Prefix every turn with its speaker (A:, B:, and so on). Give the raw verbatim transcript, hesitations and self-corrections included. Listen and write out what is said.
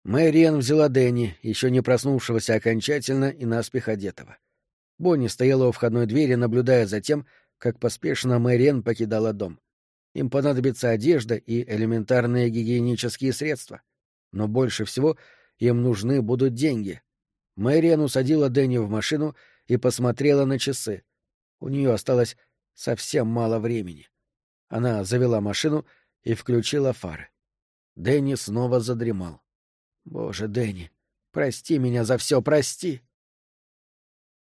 A: Мэриэн взяла Дэнни, еще не проснувшегося окончательно и наспех одетого. Бонни стояла у входной двери, наблюдая за тем, как поспешно Мэриэн покидала дом. Им понадобится одежда и элементарные гигиенические средства. Но больше всего им нужны будут деньги. Мэриэн усадила Дэнни в машину и посмотрела на часы. У нее осталось совсем мало времени. Она завела машину и включила фары. Дэнни снова задремал. «Боже, Дэнни, прости меня за все, прости!»